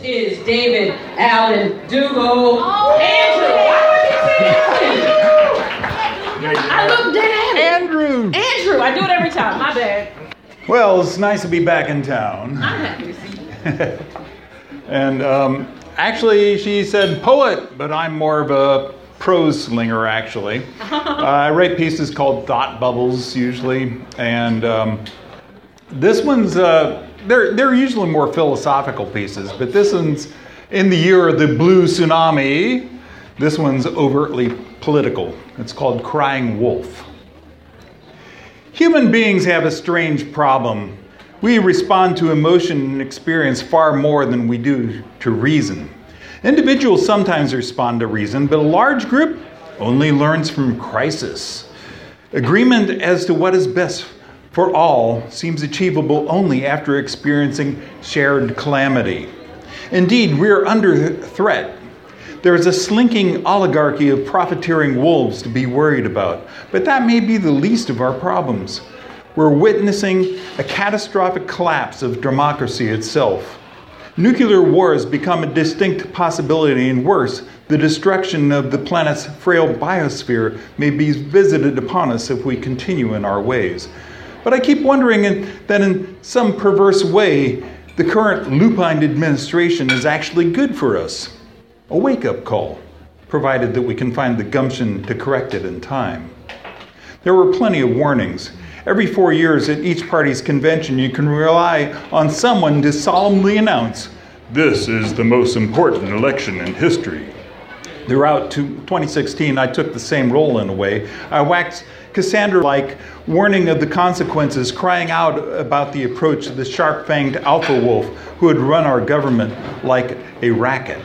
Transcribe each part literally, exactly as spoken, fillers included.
is David Allen Dugo. Oh. Andrew, why would you say I look dead. Andrew. Andrew, I do it every time. My bad. Well, it's nice to be back in town. I'm happy to see you. And um, actually, she said poet, but I'm more of a prose slinger, actually. uh, I write pieces called thought bubbles, usually. And um, this one's, uh, they're, they're usually more philosophical pieces, but this one's in the year of the blue tsunami. This one's overtly political. It's called Crying Wolf. Human beings have a strange problem. We respond to emotion and experience far more than we do to reason. Individuals sometimes respond to reason, but a large group only learns from crisis. Agreement as to what is best for all seems achievable only after experiencing shared calamity. Indeed, we are under threat. There is a slinking oligarchy of profiteering wolves to be worried about, but that may be the least of our problems. We're witnessing a catastrophic collapse of democracy itself. Nuclear war has become a distinct possibility, and worse, the destruction of the planet's frail biosphere may be visited upon us if we continue in our ways. But I keep wondering that in some perverse way, the current lupine administration is actually good for us. A wake-up call, provided that we can find the gumption to correct it in time. There were plenty of warnings. Every four years at each party's convention, you can rely on someone to solemnly announce, "This is the most important election in history." Throughout twenty sixteen, I took the same role in a way. I waxed Cassandra-like, warning of the consequences, crying out about the approach of the sharp-fanged alpha wolf who had run our government like a racket.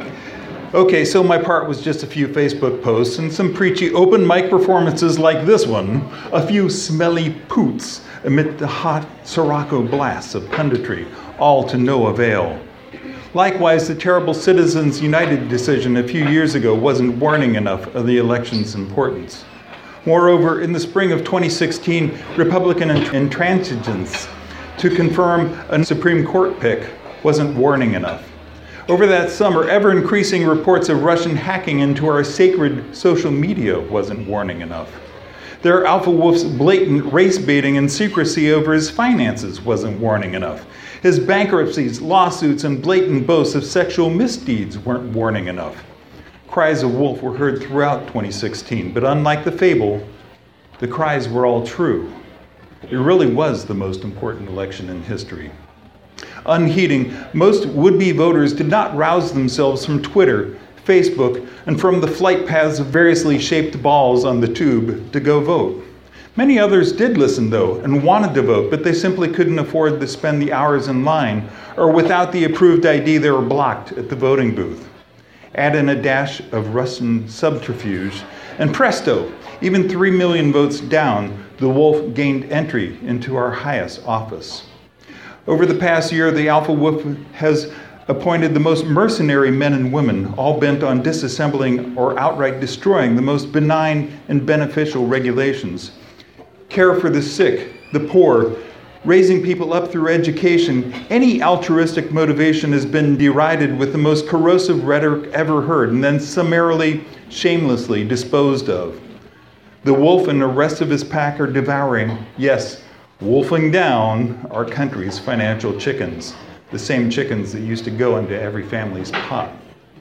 Okay, so my part was just a few Facebook posts and some preachy open mic performances like this one, a few smelly poots amid the hot Sirocco blasts of punditry, all to no avail. Likewise, the terrible Citizens United decision a few years ago wasn't warning enough of the election's importance. Moreover, in the spring of twenty sixteen, Republican intransigence to confirm a Supreme Court pick wasn't warning enough. Over that summer, ever-increasing reports of Russian hacking into our sacred social media wasn't warning enough. Their Alpha Wolf's blatant race baiting and secrecy over his finances wasn't warning enough. His bankruptcies, lawsuits, and blatant boasts of sexual misdeeds weren't warning enough. Cries of wolf were heard throughout twenty sixteen, but unlike the fable, the cries were all true. It really was the most important election in history. Unheeding, most would-be voters did not rouse themselves from Twitter, Facebook, and from the flight paths of variously shaped balls on the tube to go vote. Many others did listen, though, and wanted to vote, but they simply couldn't afford to spend the hours in line, or without the approved I D, they were blocked at the voting booth. Add in a dash of Russian subterfuge, and presto, even three million votes down, the wolf gained entry into our highest office. Over the past year, the Alpha Wolf has appointed the most mercenary men and women, all bent on disassembling or outright destroying the most benign and beneficial regulations. Care for the sick, the poor, raising people up through education, any altruistic motivation has been derided with the most corrosive rhetoric ever heard and then summarily, shamelessly disposed of. The wolf and the rest of his pack are devouring, yes, wolfing down our country's financial chickens, the same chickens that used to go into every family's pot.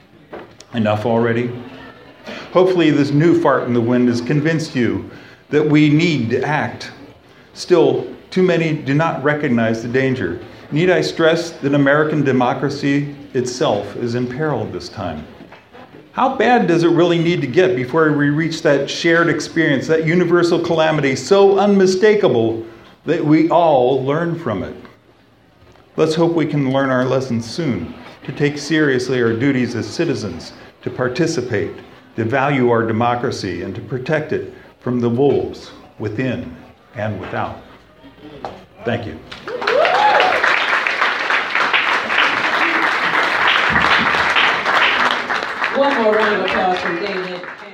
Enough already? Hopefully this new fart in the wind has convinced you that we need to act. Still, too many do not recognize the danger. Need I stress that American democracy itself is in peril this time? How bad does it really need to get before we reach that shared experience, that universal calamity so unmistakable that we all learn from it? Let's hope we can learn our lessons soon, to take seriously our duties as citizens, to participate, to value our democracy, and to protect it from the wolves within and without. Thank you. One more round of applause for David.